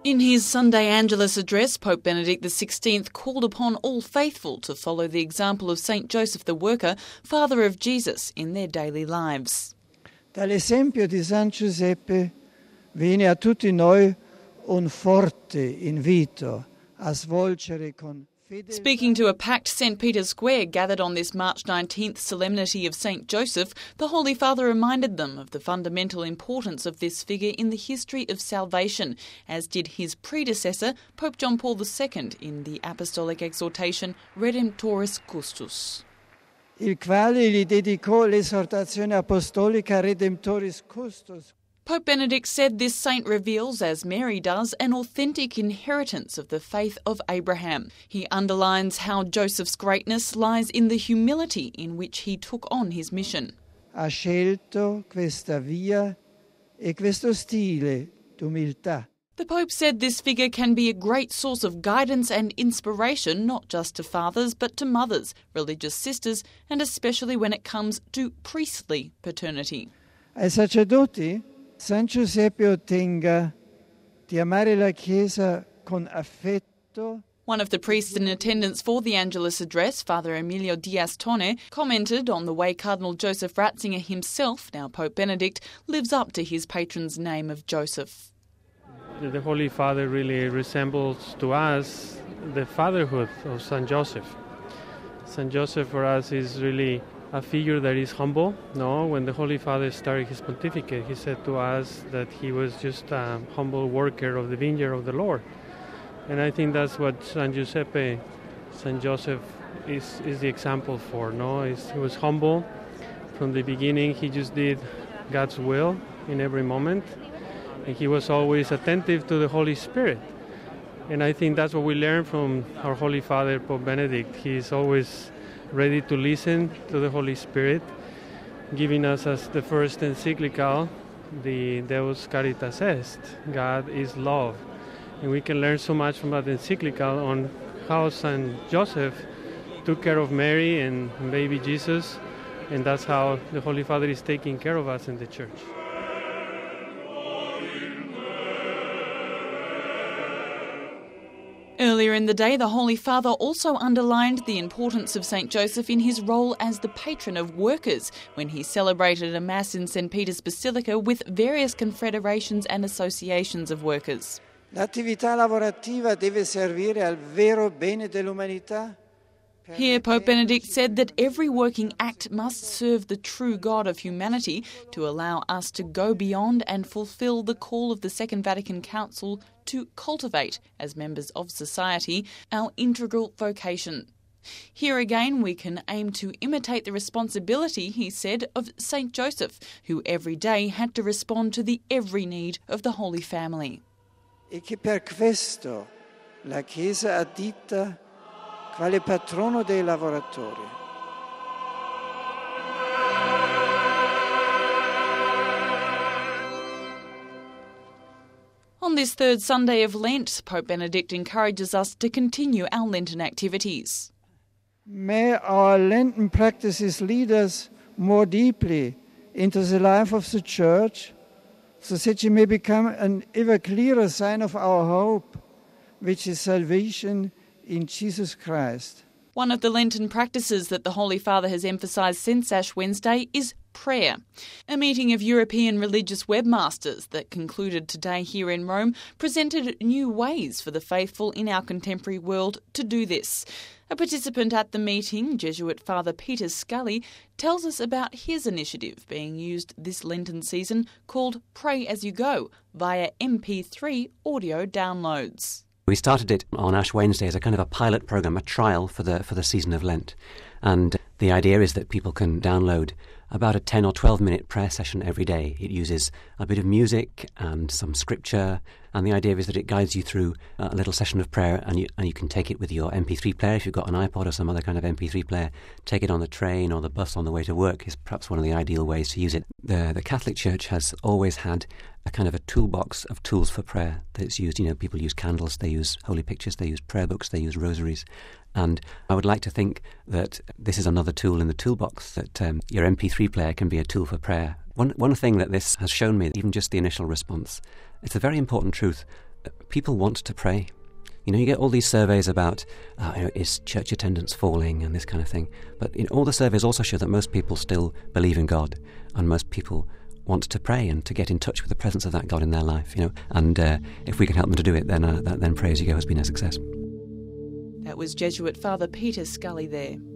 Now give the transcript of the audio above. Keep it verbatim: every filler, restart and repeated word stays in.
In his Sunday Angelus address, Pope Benedict the sixteenth called upon all faithful to follow the example of Saint Joseph the Worker, father of Jesus, in their daily lives. Dall'esempio di San Giuseppe viene a tutti noi un forte invito a svolgere con fedeltà. Speaking to a packed Saint Peter's Square gathered on this March nineteenth solemnity of Saint Joseph, the Holy Father reminded them of the fundamental importance of this figure in the history of salvation, as did his predecessor, Pope John Paul the Second, in the apostolic exhortation Redemptoris Custos. Il quale gli dedicò l'esortazione apostolica Redemptoris Custos. Pope Benedict said this saint reveals, as Mary does, an authentic inheritance of the faith of Abraham. He underlines how Joseph's greatness lies in the humility in which he took on his mission. Ha scelto questa via e questo stile d'umiltà. The Pope said this figure can be a great source of guidance and inspiration, not just to fathers, but to mothers, religious sisters, and especially when it comes to priestly paternity. Ai sacerdoti, San Giuseppe ottenga di amare la Chiesa con affetto. One of the priests in attendance for the Angelus address, Father Emilio Diaz Tone, commented on the way Cardinal Joseph Ratzinger himself, now Pope Benedict, lives up to his patron's name of Joseph. The Holy Father really resembles to us the fatherhood of Saint Joseph. Saint Joseph for us is really a figure that is humble. No, when the Holy Father started his pontificate, he said to us that he was just a humble worker of the vineyard of the Lord. And I think that's what San Giuseppe, Saint Joseph is, is the example for. No, he's, he was humble from the beginning. He just did God's will in every moment. And he was always attentive to the Holy Spirit. And I think that's what we learn from our Holy Father, Pope Benedict. He's always ready to listen to the Holy Spirit, giving us as the first encyclical, the Deus Caritas Est, God is love. And we can learn so much from that encyclical on how Saint Joseph took care of Mary and baby Jesus, and that's how the Holy Father is taking care of us in the Church. Earlier in the day, the Holy Father also underlined the importance of Saint Joseph in his role as the patron of workers when he celebrated a Mass in Saint Peter's Basilica with various confederations and associations of workers. L'attività lavorativa deve servire al vero bene dell'umanità. Here, Pope Benedict said that every working act must serve the true God of humanity to allow us to go beyond and fulfil the call of the Second Vatican Council to cultivate, as members of society, our integral vocation. Here again, we can aim to imitate the responsibility, he said, of Saint Joseph, who every day had to respond to the every need of the Holy Family. E che per questo la Chiesa addita quale patrono dei lavoratori. On this third Sunday of Lent, Pope Benedict encourages us to continue our Lenten activities. May our Lenten practices lead us more deeply into the life of the Church, so that it may become an ever clearer sign of our hope, which is salvation in Jesus Christ. One of the Lenten practices that the Holy Father has emphasised since Ash Wednesday is prayer. A meeting of European religious webmasters that concluded today here in Rome presented new ways for the faithful in our contemporary world to do this. A participant at the meeting, Jesuit Father Peter Scully, tells us about his initiative being used this Lenten season called Pray As You Go via M P three audio downloads. We started it on Ash Wednesday as a kind of a pilot program, a trial for the for the season of Lent. And the idea is that people can download about a ten or twelve minute prayer session every day. It uses a bit of music and some scripture, and the idea is that it guides you through a little session of prayer, and you and you can take it with your M P three player if you've got an iPod or some other kind of M P three player. Take it on the train or the bus on the way to work is perhaps one of the ideal ways to use it. The the Catholic Church has always had a kind of a toolbox of tools for prayer that's used. You know, people use candles, they use holy pictures, they use prayer books, they use rosaries. And I would like to think that this is another tool in the toolbox, that um, your M P three player can be a tool for prayer. One one thing that this has shown me, even just the initial response, it's a very important truth people want to pray. You know, you get all these surveys about uh, you know, is church attendance falling and this kind of thing. But you know, all the surveys also show that most people still believe in God, and most people want to pray and to get in touch with the presence of that God in their life. You know, and uh, if we can help them to do it, then uh, that, then Pray As You Go has been a success. That was Jesuit Father Peter Scully there.